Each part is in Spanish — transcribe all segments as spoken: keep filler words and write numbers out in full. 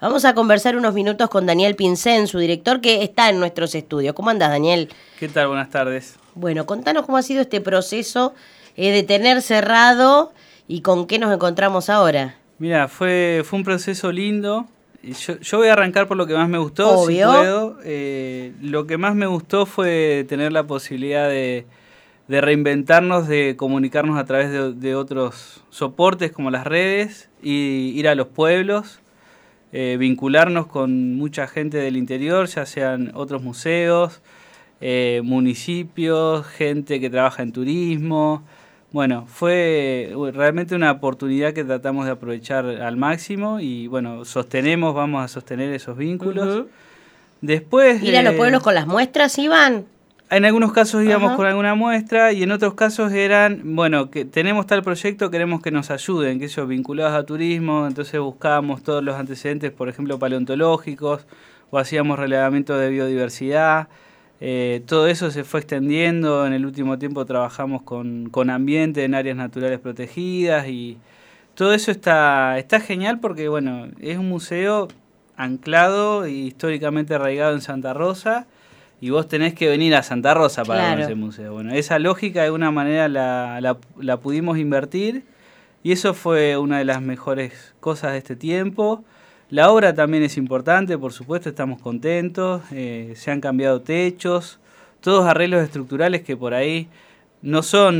Vamos a conversar unos minutos con Daniel Pincén, su director, que está en nuestros estudios. ¿Cómo andás, Daniel? ¿Qué tal? Buenas tardes. Bueno, contanos cómo ha sido este proceso eh, de tener cerrado y con qué nos encontramos ahora. Mira, fue, fue un proceso lindo. Yo, yo voy a arrancar por lo que más me gustó, Obvio. si puedo. Eh, lo que más me gustó fue tener la posibilidad de, de reinventarnos, de comunicarnos a través de, de otros soportes como las redes, y ir a los pueblos, eh, vincularnos con mucha gente del interior, ya sean otros museos, eh, municipios, gente que trabaja en turismo. Bueno, fue realmente una oportunidad que tratamos de aprovechar al máximo y bueno, sostenemos, vamos a sostener esos vínculos. Uh-huh. Después... ¿Ir a los pueblos con las muestras, Iván? En algunos casos íbamos uh-huh. con alguna muestra y en otros casos eran, bueno, que tenemos tal proyecto, queremos que nos ayuden, que ellos vinculados a turismo, entonces buscábamos todos los antecedentes, por ejemplo, paleontológicos, o hacíamos relevamiento de biodiversidad. Eh, todo eso se fue extendiendo. En el último tiempo trabajamos con, con ambiente en áreas naturales protegidas y todo eso está, está genial porque bueno, es un museo anclado y históricamente arraigado en Santa Rosa y vos tenés que venir a Santa Rosa para claro. ver ese museo. Bueno, esa lógica de alguna manera la, la, la pudimos invertir y eso fue una de las mejores cosas de este tiempo. La obra también es importante, por supuesto, estamos contentos, eh, se han cambiado techos, todos arreglos estructurales que por ahí no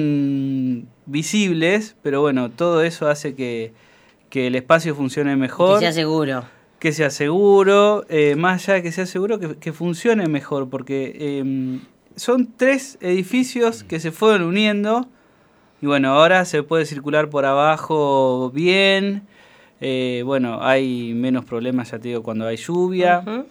son visibles, pero bueno, todo eso hace que, que el espacio funcione mejor. Que sea seguro. Que sea seguro, eh, más allá de que sea seguro, que, que funcione mejor, porque eh, son tres edificios que se fueron uniendo y bueno, ahora se puede circular por abajo bien. Eh, bueno, hay menos problemas, ya te digo, cuando hay lluvia. Uh-huh.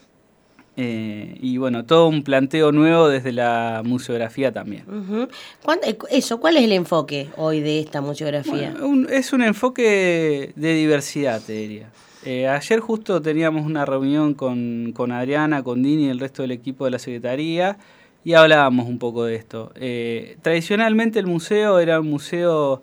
Eh, y bueno, todo un planteo nuevo desde la museografía también. Uh-huh. Eso, ¿cuál es el enfoque hoy de esta museografía? Bueno, un, es un enfoque de diversidad, te diría. Eh, ayer justo teníamos una reunión con, con Adriana, con Dini y el resto del equipo de la Secretaría y hablábamos un poco de esto. Eh, tradicionalmente el museo era un museo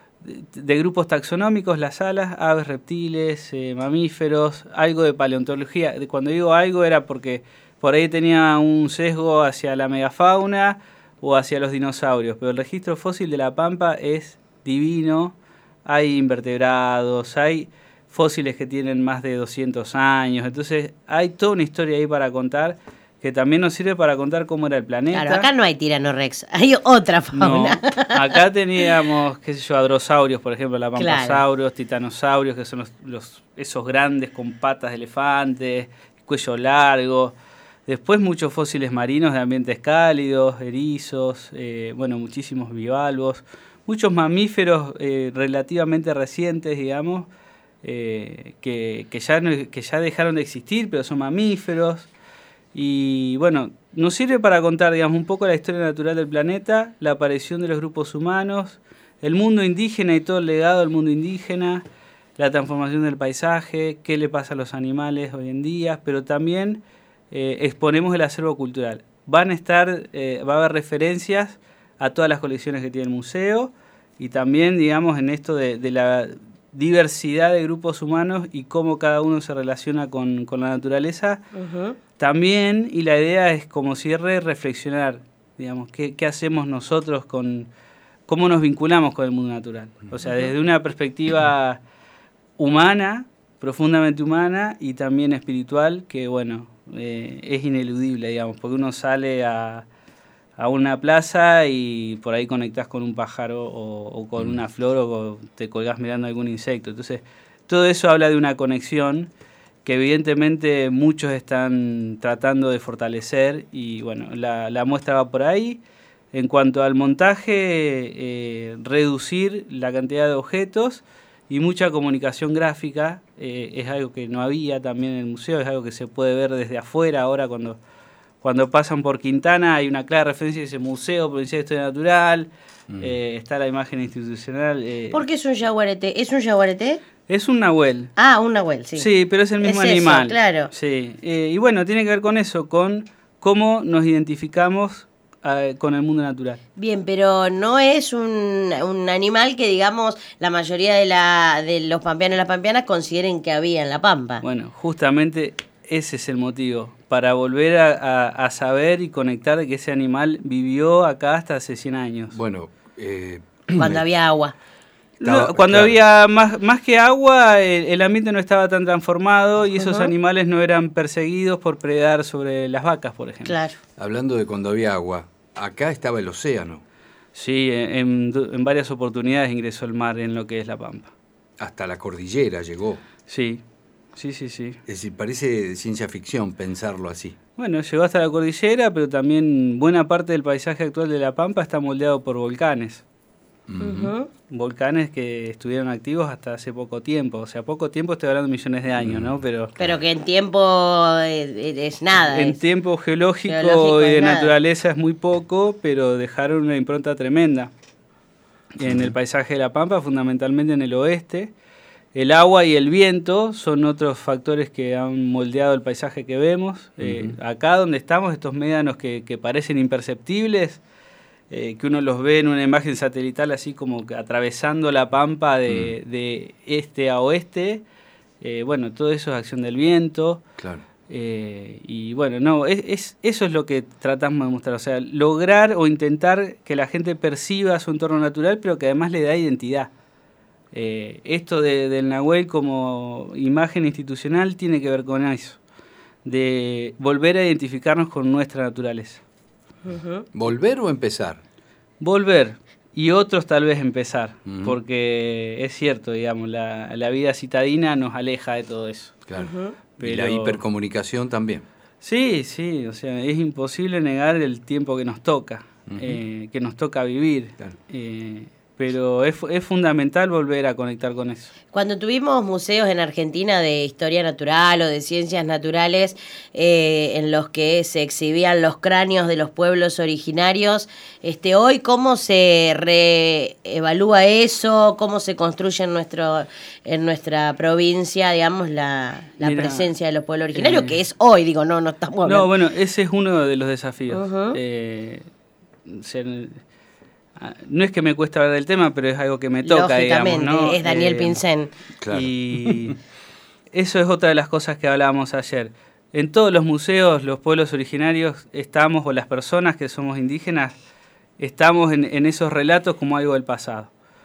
de grupos taxonómicos, las salas, aves, reptiles, eh, mamíferos, algo de paleontología. Cuando digo algo era porque por ahí tenía un sesgo hacia la megafauna o hacia los dinosaurios, pero el registro fósil de La Pampa es divino, hay invertebrados, hay fósiles que tienen más de doscientos años, entonces hay toda una historia ahí para contar, que también nos sirve para contar cómo era el planeta. Claro, acá no hay Tyrannorex, hay otra fauna. No, acá teníamos, qué sé yo, hadrosaurios, por ejemplo, la pampasaurios, claro. Titanosaurios, que son los, los, esos grandes con patas de elefante, cuello largo. Después muchos fósiles marinos de ambientes cálidos, erizos, eh, bueno, muchísimos bivalvos, muchos mamíferos eh, relativamente recientes, digamos, eh, que, que, ya no, que ya dejaron de existir, pero son mamíferos. Y bueno, nos sirve para contar, digamos, un poco la historia natural del planeta, la aparición de los grupos humanos, el mundo indígena y todo el legado del mundo indígena, la transformación del paisaje, qué le pasa a los animales hoy en día, pero también eh, exponemos el acervo cultural. Van a estar, eh, va a haber referencias a todas las colecciones que tiene el museo y también, digamos, en esto de, de la diversidad de grupos humanos y cómo cada uno se relaciona con, con la naturaleza. Uh-huh. También, y la idea es como cierre, reflexionar, digamos, qué, qué hacemos nosotros con, cómo nos vinculamos con el mundo natural. O sea, desde una perspectiva humana, profundamente humana y también espiritual, que bueno, eh, es ineludible, digamos, porque uno sale a, a una plaza y por ahí conectás con un pájaro o, o con una flor o te colgás mirando algún insecto. Entonces, todo eso habla de una conexión que evidentemente muchos están tratando de fortalecer y bueno, la, la muestra va por ahí. En cuanto al montaje, eh, reducir la cantidad de objetos y mucha comunicación gráfica, eh, es algo que no había también en el museo, es algo que se puede ver desde afuera ahora cuando, cuando pasan por Quintana, hay una clara referencia a ese Museo Provincial de Historia Natural, mm. eh, está la imagen institucional. Eh. ¿Por qué es un yaguareté? ¿Es un yaguareté? Es un nahuel. Ah, un nahuel, sí. Sí, pero es el mismo es animal. Eso, claro. Sí, eh, y bueno, tiene que ver con eso, con cómo nos identificamos eh, con el mundo natural. Bien, pero no es un, un animal que, digamos, la mayoría de, la, de los pampeanos y las pampeanas consideren que había en la Pampa. Bueno, justamente ese es el motivo, para volver a, a, a saber y conectar que ese animal vivió acá hasta hace cien años. Bueno, eh, cuando había agua. No, cuando claro. había más, más que agua, el, el ambiente no estaba tan transformado y esos uh-huh. animales no eran perseguidos por predar sobre las vacas, por ejemplo. Claro. Hablando de cuando había agua, acá estaba el océano. Sí, en, en varias oportunidades ingresó el mar en lo que es la Pampa. Hasta la cordillera llegó. Sí, sí, sí, sí. Es decir, parece ciencia ficción pensarlo así. Bueno, llegó hasta la cordillera, pero también buena parte del paisaje actual de la Pampa está moldeado por volcanes. Uh-huh. Volcanes que estuvieron activos hasta hace poco tiempo, o sea, poco tiempo, estoy hablando de millones de años, ¿no? Pero, pero que en tiempo es, es nada. En es, tiempo geológico, geológico y de naturaleza nada. Es muy poco, pero dejaron una impronta tremenda en uh-huh. el paisaje de la Pampa, fundamentalmente en el oeste. El agua y el viento son otros factores que han moldeado el paisaje que vemos. Uh-huh. Eh, acá donde estamos, estos médanos que, que parecen imperceptibles, Eh, que uno los ve en una imagen satelital así como que atravesando la Pampa de, mm. de este a oeste, eh, bueno, todo eso es acción del viento. Claro. Eh, y bueno, no, es, es, eso es lo que tratamos de mostrar, o sea, lograr o intentar que la gente perciba su entorno natural, pero que además le da identidad. Eh, esto de, del Nahuel como imagen institucional tiene que ver con eso, de volver a identificarnos con nuestra naturaleza. Uh-huh. ¿Volver o empezar? Volver, y otros tal vez empezar, uh-huh. porque es cierto, digamos, la, la vida citadina nos aleja de todo eso. Claro. Uh-huh. Pero... Y la hipercomunicación también. Sí, sí, o sea, es imposible negar el tiempo que nos toca, uh-huh. eh, que nos toca vivir. Claro. Eh, pero es, es fundamental volver a conectar con eso. Cuando tuvimos museos en Argentina de historia natural o de ciencias naturales, eh, en los que se exhibían los cráneos de los pueblos originarios, este, hoy, ¿cómo se reevalúa eso? ¿Cómo se construye en, nuestro, en nuestra provincia, digamos, la, la Mira, presencia de los pueblos originarios? Eh, que es hoy, digo, no, no estamos hablando. No, bueno, ese es uno de los desafíos. Uh-huh. Eh, ser... No es que me cuesta hablar del tema, pero es algo que me toca, digamos, ¿no? Es Daniel eh, Pincén. Claro. Y eso es otra de las cosas que hablábamos ayer. En todos los museos, los pueblos originarios estamos, o las personas que somos indígenas, estamos en, en esos relatos como algo del pasado.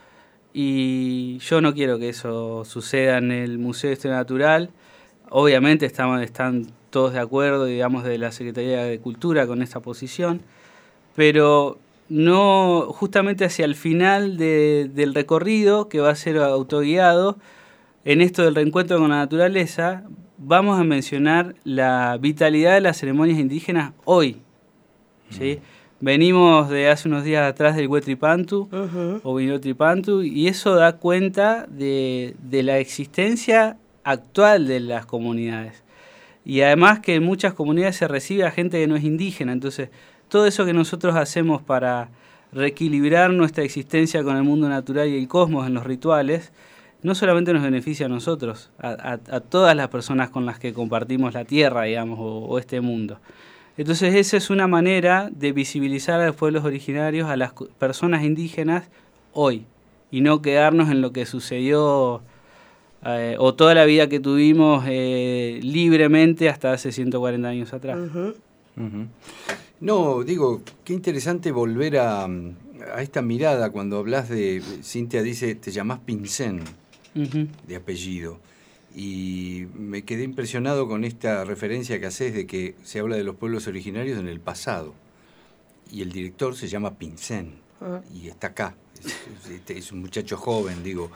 Y yo no quiero que eso suceda en el Museo de Historia Natural. Obviamente estamos, están todos de acuerdo, digamos, de la Secretaría de Cultura con esa posición, pero... no, justamente hacia el final de, del recorrido, que va a ser autoguiado, en esto del reencuentro con la naturaleza, vamos a mencionar la vitalidad de las ceremonias indígenas hoy. ¿Sí? Mm. Venimos de hace unos días atrás del Huetripantu, uh-huh. o Vinotripantu, y eso da cuenta de, de la existencia actual de las comunidades. Y además que en muchas comunidades se recibe a gente que no es indígena, entonces... todo eso que nosotros hacemos para reequilibrar nuestra existencia con el mundo natural y el cosmos en los rituales, no solamente nos beneficia a nosotros, a, a, a todas las personas con las que compartimos la tierra, digamos, o, o este mundo. Entonces esa es una manera de visibilizar a los pueblos originarios, a las personas indígenas hoy, y no quedarnos en lo que sucedió eh, o toda la vida que tuvimos eh, libremente hasta hace ciento cuarenta años atrás. Uh-huh. Uh-huh. No, digo, qué interesante volver a, a esta mirada cuando hablas de, Cintia dice, te llamás Pincén, uh-huh. de apellido, y me quedé impresionado con esta referencia que haces de que se habla de los pueblos originarios en el pasado, y el director se llama Pincén, uh-huh. y está acá, es, es, es un muchacho joven, digo,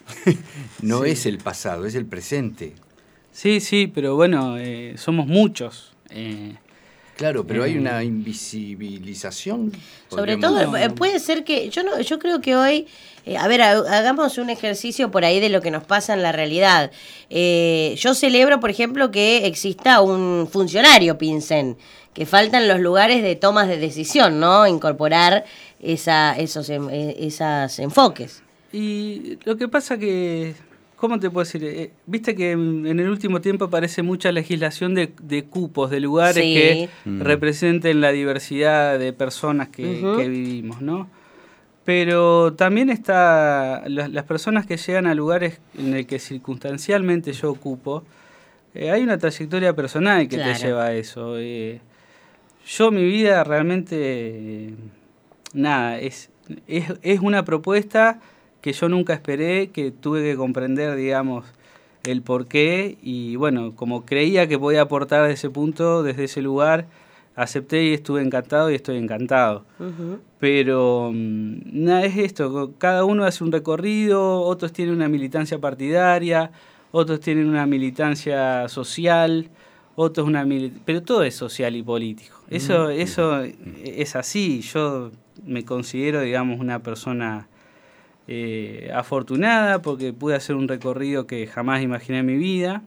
no sí. es el pasado, es el presente. Sí, sí, pero bueno, eh, somos muchos, eh, Claro, pero hay una invisibilización. Sobre todo, no, puede ser que, yo no, yo creo que hoy, eh, a ver, hagamos un ejercicio por ahí de lo que nos pasa en la realidad. Eh, yo celebro, por ejemplo, que exista un funcionario Pincén, que faltan los lugares de tomas de decisión, ¿no? Incorporar esa, esos, esos enfoques. Y lo que pasa que ¿cómo te puedo decir? Eh, Viste que en, en el último tiempo aparece mucha legislación de, de cupos, de lugares sí. que mm. representen la diversidad de personas que, uh-huh. que vivimos, ¿no? Pero también está las, las personas que llegan a lugares en el que circunstancialmente yo ocupo, eh, hay una trayectoria personal que claro. te lleva a eso. Eh, yo mi vida realmente, eh, nada, es, es, es una propuesta que yo nunca esperé, que tuve que comprender, digamos, el porqué, y bueno, como creía que podía aportar desde ese punto, desde ese lugar, acepté y estuve encantado y estoy encantado. Uh-huh. Pero nada, es esto, cada uno hace un recorrido, otros tienen una militancia partidaria, otros tienen una militancia social, otros una militancia, pero todo es social y político. Eso, uh-huh. eso es así. Yo me considero, digamos, una persona Eh, afortunada porque pude hacer un recorrido que jamás imaginé en mi vida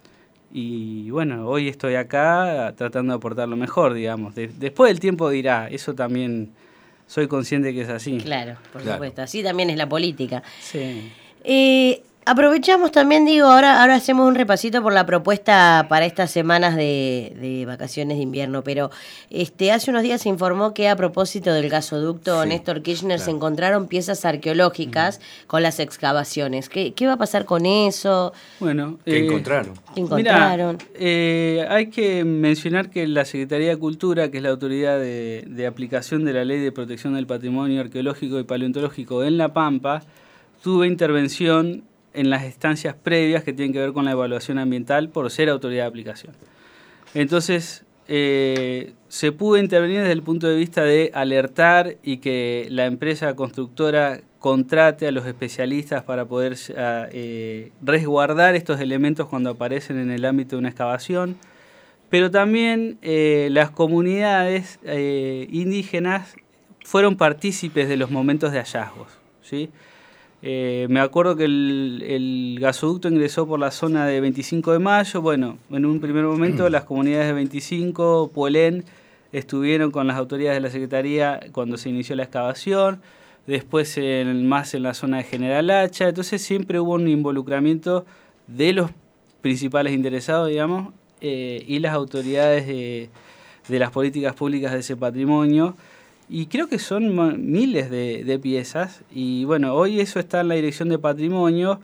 y bueno, hoy estoy acá tratando de aportar lo mejor, digamos. De, después el tiempo dirá, eso también soy consciente que es así. Claro, por claro. supuesto, así también es la política. Sí. Eh, aprovechamos también, digo, ahora, ahora hacemos un repasito por la propuesta para estas semanas de, de vacaciones de invierno, pero este hace unos días se informó que a propósito del gasoducto sí, Néstor Kirchner claro. se encontraron piezas arqueológicas mm. con las excavaciones. ¿Qué, qué va a pasar con eso? Bueno, ¿qué eh, encontraron? ¿Qué encontraron? Mirá, eh, hay que mencionar que la Secretaría de Cultura, que es la autoridad de, de aplicación de la Ley de Protección del Patrimonio Arqueológico y Paleontológico en La Pampa, tuvo intervención en las estancias previas que tienen que ver con la evaluación ambiental por ser autoridad de aplicación. Entonces, eh, se pudo intervenir desde el punto de vista de alertar y que la empresa constructora contrate a los especialistas para poder eh, resguardar estos elementos cuando aparecen en el ámbito de una excavación, pero también eh, las comunidades eh, indígenas fueron partícipes de los momentos de hallazgos, ¿sí? Eh, me acuerdo que el, el gasoducto ingresó por la zona de veinticinco de mayo. Bueno, en un primer momento las comunidades de veinticinco, Puelén, estuvieron con las autoridades de la Secretaría cuando se inició la excavación. Después en, más en la zona de General Hacha. Entonces siempre hubo un involucramiento de los principales interesados, digamos, eh, y las autoridades de, de las políticas públicas de ese patrimonio. Y creo que son miles de, de piezas y bueno, hoy eso está en la Dirección de Patrimonio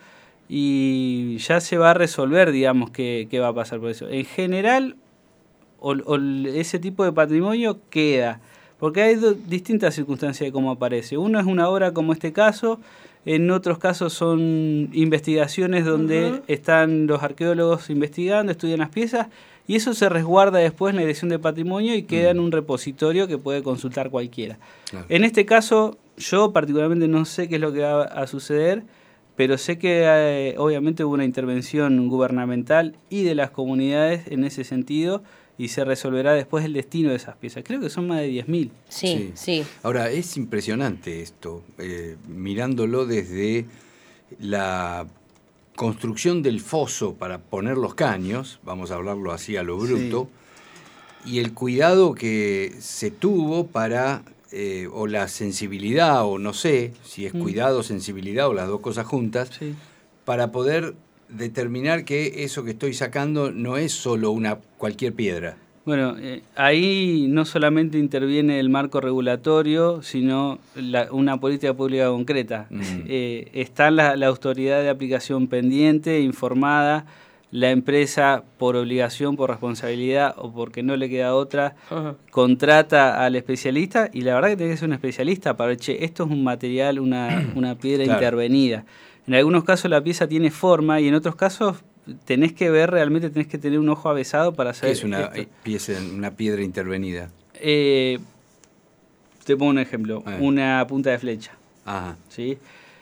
y ya se va a resolver, digamos, qué, qué va a pasar por eso. En general, o, o ese tipo de patrimonio queda, porque hay do, distintas circunstancias de cómo aparece. Uno es una obra como este caso, en otros casos son investigaciones donde uh-huh. están los arqueólogos investigando, estudian las piezas, y eso se resguarda después en la Dirección de Patrimonio y queda en un repositorio que puede consultar cualquiera. Claro. En este caso, yo particularmente no sé qué es lo que va a suceder, pero sé que eh, obviamente hubo una intervención gubernamental y de las comunidades en ese sentido y se resolverá después el destino de esas piezas. Creo que son más de diez mil. Sí, sí, sí. Ahora, es impresionante esto, eh, mirándolo desde la construcción del foso para poner los caños, vamos a hablarlo así a lo bruto, sí. y el cuidado que se tuvo para, eh, o la sensibilidad, o no sé si es mm. cuidado, sensibilidad o las dos cosas juntas, sí. para poder determinar que eso que estoy sacando no es solo una cualquier piedra. Bueno, eh, ahí no solamente interviene el marco regulatorio, sino la, una política pública concreta. Mm. Eh, está la, la autoridad de aplicación pendiente, informada, la empresa por obligación, por responsabilidad o porque no le queda otra, uh-huh. contrata al especialista y la verdad que tiene que ser un especialista para, che, esto es un material, una, una piedra claro. intervenida. En algunos casos la pieza tiene forma y en otros casos tenés que ver, realmente tenés que tener un ojo avesado para saber. ¿Qué es una pieza, una piedra intervenida? Eh, te pongo un ejemplo, eh. una punta de flecha. Ajá. ¿Sí?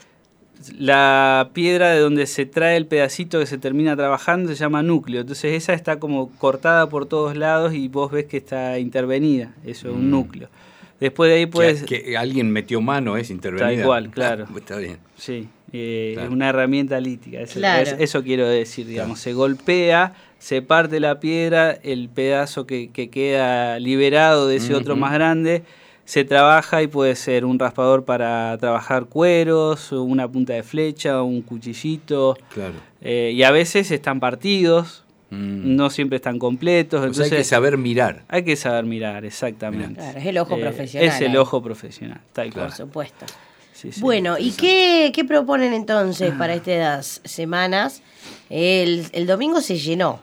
La piedra de donde se trae el pedacito que se termina trabajando se llama núcleo. Entonces esa está como cortada por todos lados y vos ves que está intervenida. Eso es mm. un núcleo. Después de ahí puedes... Que, que alguien metió mano es intervenida. Tal cual, claro. Ah, está bien. Sí. Eh, claro. Es una herramienta lítica, eso, claro. eso, eso quiero decir, digamos, claro. se golpea, se parte la piedra, el pedazo que, que queda liberado de ese uh-huh. otro más grande, se trabaja y puede ser un raspador para trabajar cueros, una punta de flecha, un cuchillito. Claro. Eh, y a veces están partidos, mm. no siempre están completos. O entonces sea, hay que saber mirar. Hay que saber mirar, exactamente. Claro, es el ojo eh, profesional. Es el ahí. ojo profesional, tal Por cual. supuesto. Sí, sí, bueno, ¿y qué, qué proponen entonces para estas semanas? El, el domingo se llenó.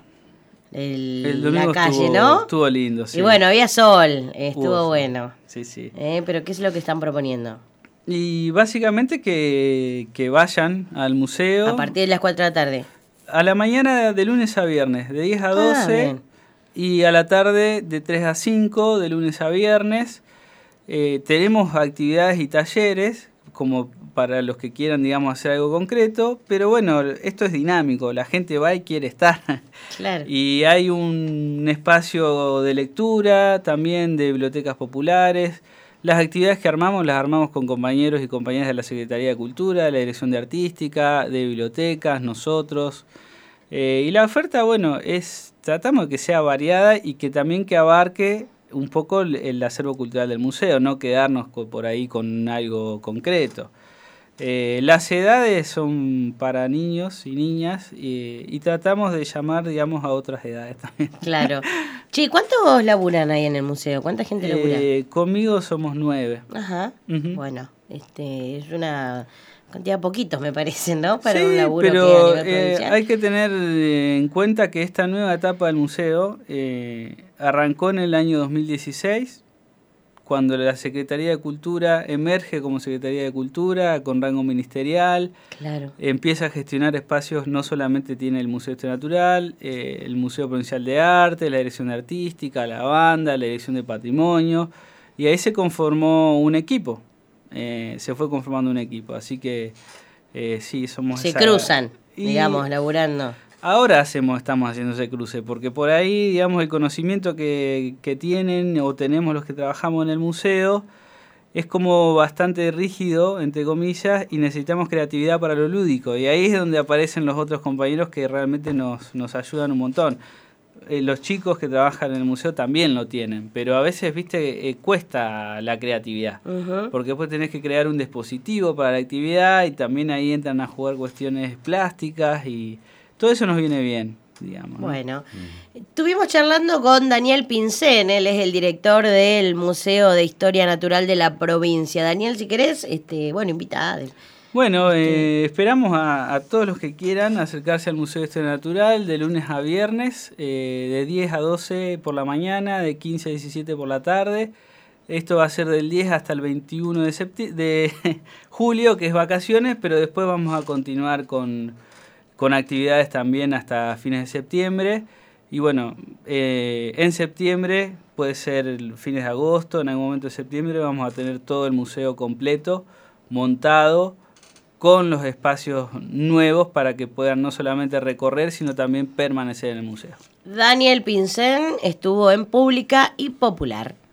El, el domingo la calle, estuvo, ¿no? Estuvo lindo, sí. Y bueno, había sol, estuvo Uf, bueno. Sí, sí. Eh, pero ¿qué es lo que están proponiendo? Y básicamente que, que vayan al museo. A partir de las cuatro de la tarde. A la mañana de lunes a viernes, de diez a doce. Ah, y a la tarde de tres a cinco, de lunes a viernes. Eh, tenemos actividades y talleres, como para los que quieran, digamos, hacer algo concreto, pero bueno, esto es dinámico, la gente va y quiere estar. Claro. Y hay un espacio de lectura, también de bibliotecas populares. Las actividades que armamos, las armamos con compañeros y compañeras de la Secretaría de Cultura, de la Dirección de Artística, de bibliotecas, nosotros. Eh, y la oferta, bueno, es tratamos de que sea variada y que también que abarque un poco el, el acervo cultural del museo, no quedarnos por ahí con algo concreto. Eh, las edades son para niños y niñas y, y tratamos de llamar, digamos, a otras edades también. Claro. Che, ¿cuántos laburan ahí en el museo? ¿Cuánta gente labura? Eh, conmigo somos nueve. Ajá. Uh-huh. Bueno, este es una cantidad de poquitos, me parece, ¿no? Para sí, un laburo pero, que a nivel eh, provincial. hay que tener en cuenta que esta nueva etapa del museo eh, arrancó en el año dos mil dieciséis, cuando la Secretaría de Cultura emerge como Secretaría de Cultura con rango ministerial. Claro. Empieza a gestionar espacios, no solamente tiene el Museo de Historia Natural, eh, el Museo Provincial de Arte, la Dirección de Artística, la banda, la Dirección de Patrimonio, y ahí se conformó un equipo, eh, se fue conformando un equipo, así que eh, sí, somos... Se esa, cruzan, y digamos, laburando. Ahora hacemos, estamos haciendo ese cruce, porque por ahí, digamos, el conocimiento que, que tienen o tenemos los que trabajamos en el museo es como bastante rígido, entre comillas, y necesitamos creatividad para lo lúdico. Y ahí es donde aparecen los otros compañeros que realmente nos, nos ayudan un montón. Eh, los chicos que trabajan en el museo también lo tienen, pero a veces, viste, eh, cuesta la creatividad, uh-huh. porque después tenés que crear un dispositivo para la actividad y también ahí entran a jugar cuestiones plásticas y... todo eso nos viene bien, digamos. Bueno, ¿no? Estuvimos charlando con Daniel Pincén, él es el director del Museo de Historia Natural de la provincia. Daniel, si querés, este, bueno, invita. Bueno, este... eh, esperamos a, a todos los que quieran acercarse al Museo de Historia Natural de lunes a viernes, eh, de diez a doce por la mañana, de quince a diecisiete por la tarde. Esto va a ser del diez hasta el veintiuno de, septi- de julio, que es vacaciones, pero después vamos a continuar con... con actividades también hasta fines de septiembre. Y bueno, eh, en septiembre, puede ser fines de agosto, en algún momento de septiembre, vamos a tener todo el museo completo, montado, con los espacios nuevos para que puedan no solamente recorrer, sino también permanecer en el museo. Daniel Pincén estuvo en Pública y Popular.